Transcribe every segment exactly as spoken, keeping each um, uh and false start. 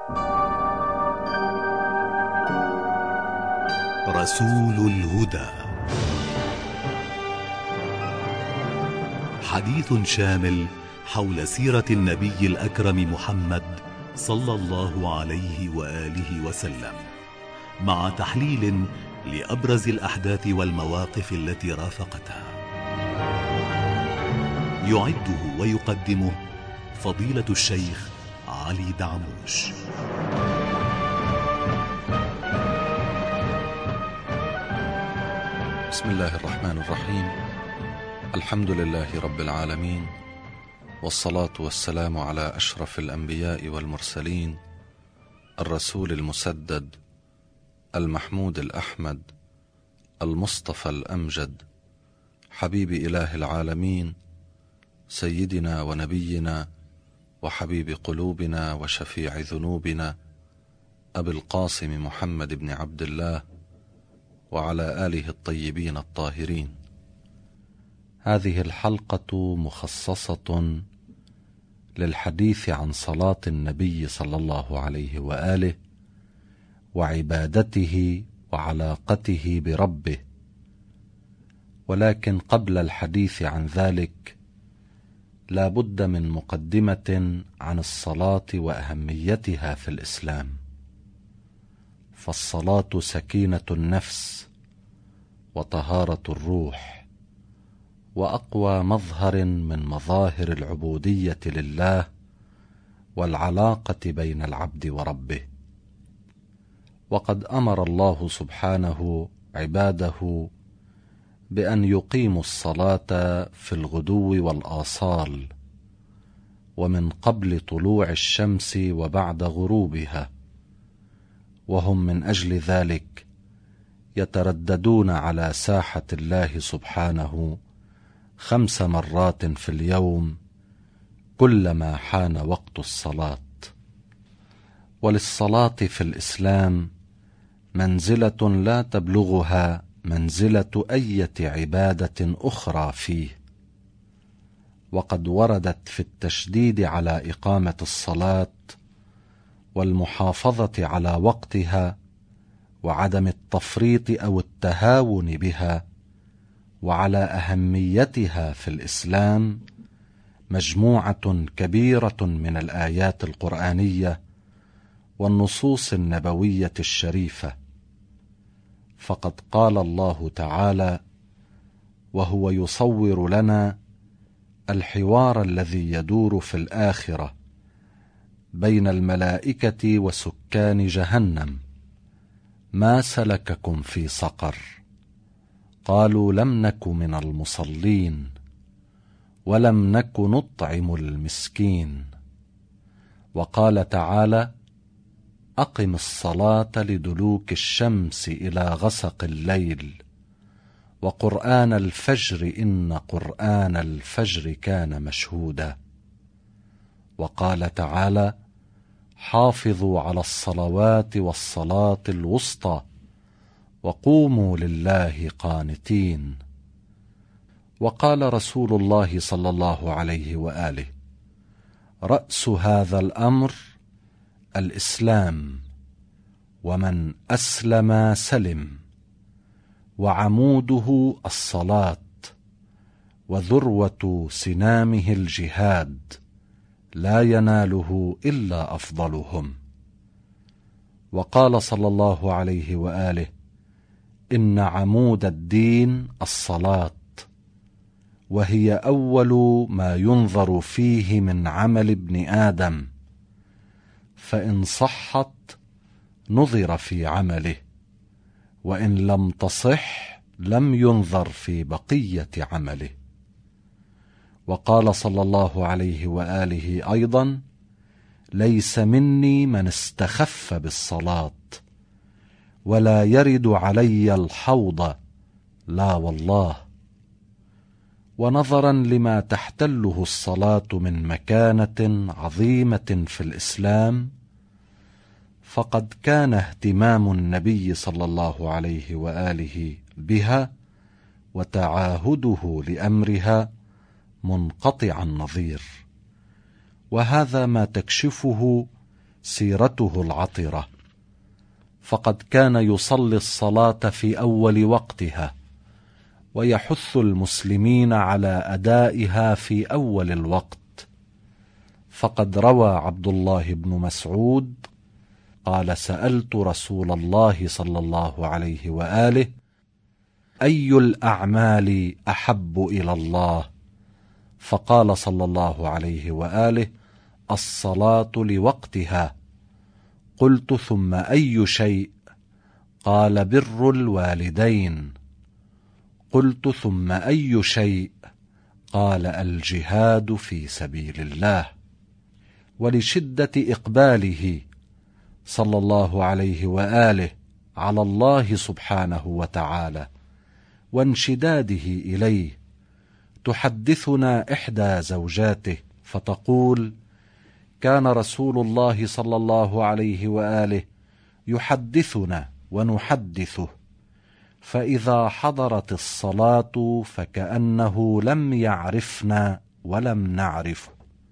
رسول الهدى، حديث شامل حول سيرة النبي الأكرم محمد صلى الله عليه وآله وسلم، مع تحليل لأبرز الأحداث والمواقف التي رافقتها. يعده ويقدمه فضيلة الشيخ علي دعموش. بسم الله الرحمن الرحيم. الحمد لله رب العالمين، والصلاة والسلام على أشرف الأنبياء والمرسلين، الرسول المسدد المحمود الأحمد المصطفى الأمجد، حبيب إله العالمين، سيدنا ونبينا وحبيب قلوبنا وشفيع ذنوبنا، أبي القاسم محمد بن عبد الله وعلى آله الطيبين الطاهرين. هذه الحلقة مخصصة للحديث عن صلاة النبي صلى الله عليه وآله وعبادته وعلاقته بربه، ولكن قبل الحديث عن ذلك لا بد من مقدمة عن الصلاة وأهميتها في الإسلام. فالصلاة سكينة النفس وطهارة الروح، وأقوى مظهر من مظاهر العبودية لله والعلاقة بين العبد وربه. وقد أمر الله سبحانه عباده بأن يقيموا الصلاة في الغدو والآصال، ومن قبل طلوع الشمس وبعد غروبها، وهم من أجل ذلك يترددون على ساحة الله سبحانه خمس مرات في اليوم كلما حان وقت الصلاة. وللصلاة في الإسلام منزلة لا تبلغها منزلة أية عبادة أخرى فيه، وقد وردت في التشديد على إقامة الصلاة والمحافظة على وقتها وعدم التفريط أو التهاون بها وعلى أهميتها في الإسلام مجموعة كبيرة من الآيات القرآنية والنصوص النبوية الشريفة. فقد قال الله تعالى وهو يصور لنا الحوار الذي يدور في الآخرة بين الملائكة وسكان جهنم: ما سلككم في سقر؟ قالوا لم نك من المصلين ولم نك نطعم المسكين. وقال تعالى: أقم الصلاة لدلوك الشمس إلى غسق الليل وقرآن الفجر إن قرآن الفجر كان مشهودا. وقال تعالى: حافظوا على الصلوات والصلاة الوسطى وقوموا لله قانتين. وقال رسول الله صلى الله عليه وآله: رأس هذا الأمر الإسلام، ومن أسلم سلم، وعموده الصلاة، وذروة سنامه الجهاد، لا يناله إلا أفضلهم. وقال صلى الله عليه وآله: إن عمود الدين الصلاة، وهي أول ما ينظر فيه من عمل ابن آدم، فإن صحت نظر في عمله، وإن لم تصح لم ينظر في بقية عمله. وقال صلى الله عليه وآله أيضا: ليس مني من استخف بالصلاة، ولا يرد علي الحوض، لا والله. ونظرا لما تحتله الصلاة من مكانة عظيمة في الإسلام، فقد كان اهتمام النبي صلى الله عليه وآله بها وتعاهده لأمرها منقطع النظير، وهذا ما تكشفه سيرته العطرة، فقد كان يصلي الصلاة في أول وقتها، ويحث المسلمين على أدائها في أول الوقت. فقد روى عبد الله بن مسعود قال: سألت رسول الله صلى الله عليه وآله: أي الأعمال أحب إلى الله؟ فقال صلى الله عليه وآله: الصلاة لوقتها. قلت: ثم أي شيء؟ قال: بر الوالدين. قلت: ثم أي شيء؟ قال: الجهاد في سبيل الله. ولشدة إقباله صلى الله عليه وآله على الله سبحانه وتعالى وانشداده إليه، تحدثنا إحدى زوجاته فتقول: كان رسول الله صلى الله عليه وآله يحدثنا ونحدثه، فإذا حضرت الصلاة فكأنه لم يعرفنا ولم نعرفه.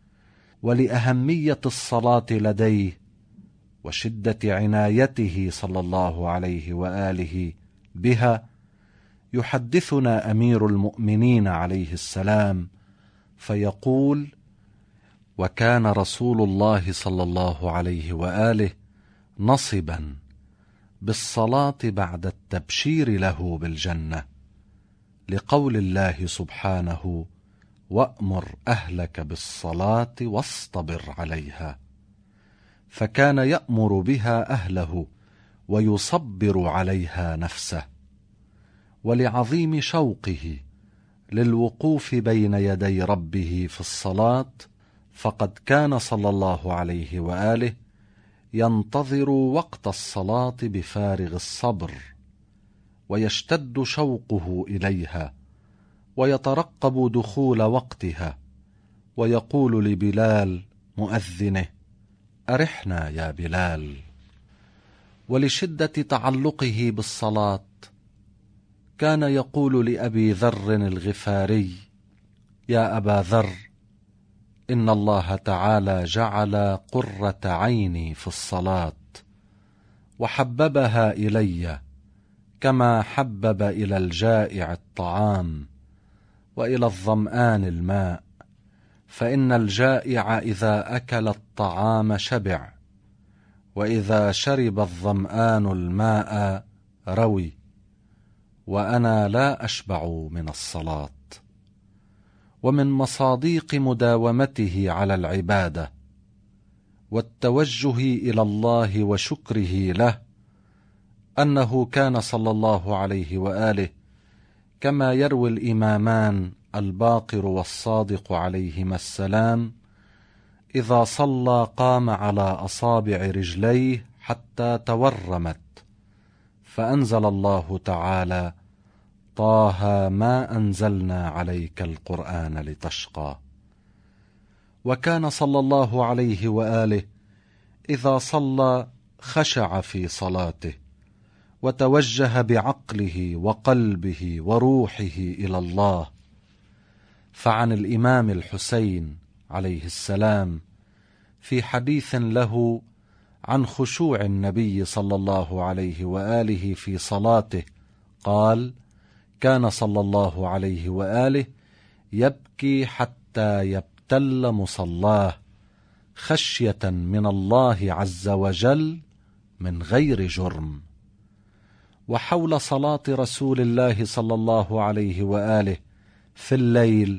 ولأهمية الصلاة لديه وشدة عنايته صلى الله عليه وآله بها، يحدثنا أمير المؤمنين عليه السلام فيقول: وكان رسول الله صلى الله عليه وآله نصبا بالصلاة بعد التبشير له بالجنة، لقول الله سبحانه: وأمر أهلك بالصلاة واصطبر عليها. فكان يأمر بها أهله ويصبر عليها نفسه. ولعظيم شوقه للوقوف بين يدي ربه في الصلاة، فقد كان صلى الله عليه وآله ينتظر وقت الصلاة بفارغ الصبر، ويشتد شوقه إليها، ويترقب دخول وقتها، ويقول لبلال مؤذنه: أرحنا يا بلال. ولشدة تعلقه بالصلاة كان يقول لأبي ذر الغفاري: يا أبا ذر، إن الله تعالى جعل قرة عيني في الصلاة، وحببها إلي كما حبب إلى الجائع الطعام وإلى الظمآن الماء، فإن الجائع إذا أكل الطعام شبع، وإذا شرب الظمآن الماء روي، وأنا لا أشبع من الصلاة. ومن مصاديق مداومته على العبادة والتوجه إلى الله وشكره له أنه كان صلى الله عليه وآله كما يروي الإمامان الباقر والصادق عليهما السلام: إذا صلى قام على أصابع رجليه حتى تورمت، فأنزل الله تعالى: طه ما أنزلنا عليك القرآن لتشقى. وكان صلى الله عليه وآله إذا صلى خشع في صلاته، وتوجه بعقله وقلبه وروحه إلى الله. فعن الإمام الحسين عليه السلام في حديث له عن خشوع النبي صلى الله عليه وآله في صلاته قال: كان صلى الله عليه وآله يبكي حتى يبتل مصلاه خشية من الله عز وجل من غير جرم. وحول صلاة رسول الله صلى الله عليه وآله في الليل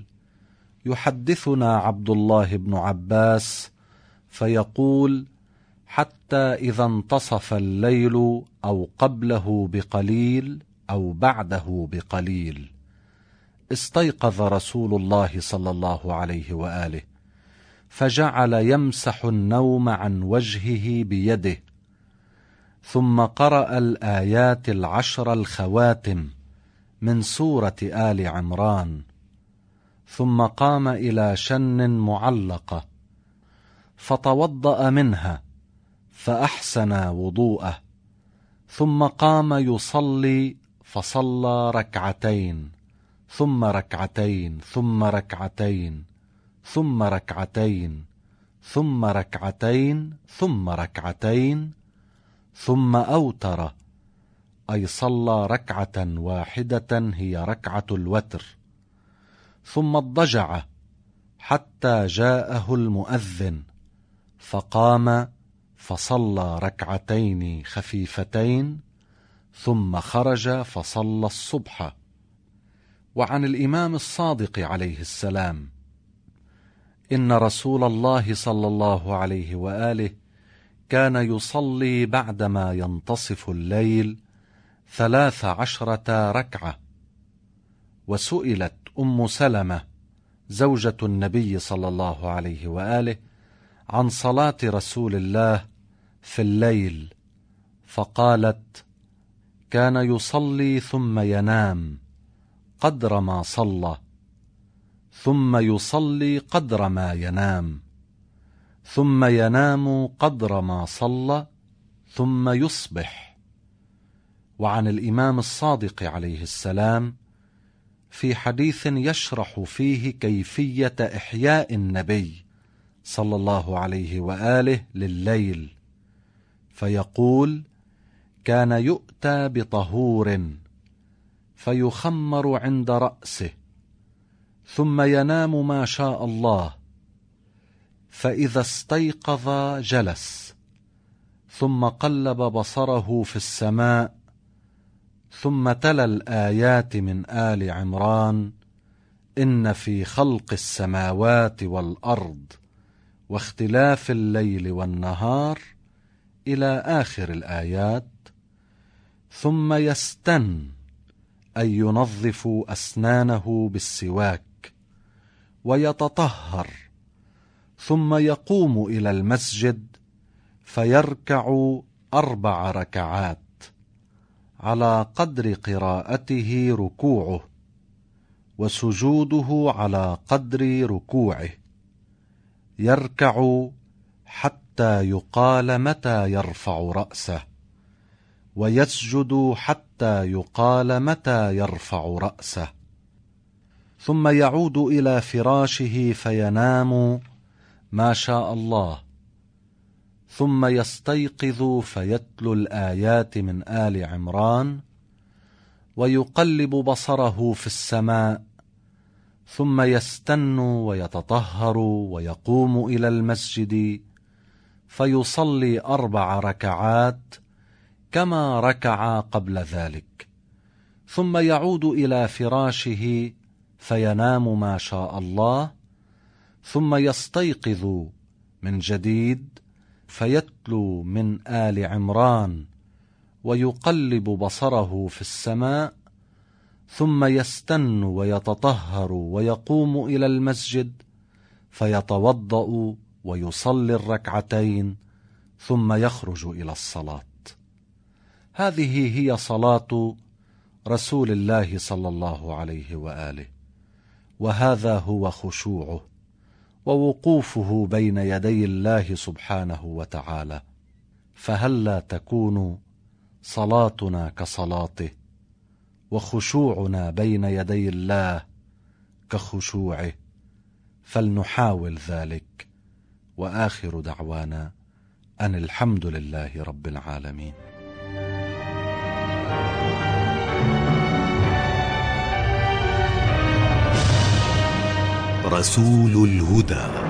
يحدثنا عبد الله بن عباس فيقول: حتى إذا انتصف الليل أو قبله بقليل أو بعده بقليل استيقظ رسول الله صلى الله عليه وآله، فجعل يمسح النوم عن وجهه بيده، ثم قرأ الآيات العشر الخواتم من سورة آل عمران، ثم قام إلى شن معلقة فتوضأ منها فأحسن وضوءه، ثم قام يصلي فصلى ركعتين ثم ركعتين ثم ركعتين ثم ركعتين ثم ركعتين ثم ركعتين ثم أوتر، أي صلى ركعة واحدة هي ركعة الوتر، ثم اضطجع حتى جاءه المؤذن فقام فصلى ركعتين خفيفتين، ثم خرج فصلى الصبح. وعن الإمام الصادق عليه السلام: إن رسول الله صلى الله عليه وآله كان يصلي بعدما ينتصف الليل ثلاث عشرة ركعة. وسئلت أم سلمة زوجة النبي صلى الله عليه وآله عن صلاة رسول الله في الليل، فقالت: كان يصلي ثم ينام قدر ما صلى، ثم يصلي قدر ما ينام، ثم ينام قدر ما صلى، ثم يصبح. وعن الإمام الصادق عليه السلام في حديث يشرح فيه كيفية إحياء النبي صلى الله عليه وآله لليل، فيقول: كان يؤتى بطهور فيخمر عند رأسه، ثم ينام ما شاء الله، فإذا استيقظ جلس، ثم قلب بصره في السماء، ثم تلا الآيات من آل عمران: إن في خلق السماوات والأرض واختلاف الليل والنهار، إلى آخر الآيات. ثم يستن، أي ينظف أسنانه بالسواك ويتطهر، ثم يقوم إلى المسجد فيركع أربع ركعات على قدر قراءته ركوعه، وسجوده على قدر ركوعه، يركع حتى يقال متى يرفع رأسه، ويسجد حتى يقال متى يرفع رأسه، ثم يعود إلى فراشه فينام ما شاء الله، ثم يستيقظ فيتلو الآيات من آل عمران، ويقلب بصره في السماء، ثم يستن ويتطهر ويقوم إلى المسجد فيصلي أربع ركعات كما ركع قبل ذلك، ثم يعود إلى فراشه فينام ما شاء الله، ثم يستيقظ من جديد فيتلو من آل عمران ويقلب بصره في السماء، ثم يستن ويتطهر ويقوم إلى المسجد فيتوضأ ويصلي الركعتين، ثم يخرج إلى الصلاة. هذه هي صلاة رسول الله صلى الله عليه وآله، وهذا هو خشوعه ووقوفه بين يدي الله سبحانه وتعالى. فهلا تكون صلاتنا كصلاته، وخشوعنا بين يدي الله كخشوعه؟ فلنحاول ذلك. وآخر دعوانا أن الحمد لله رب العالمين. رسول الهدى.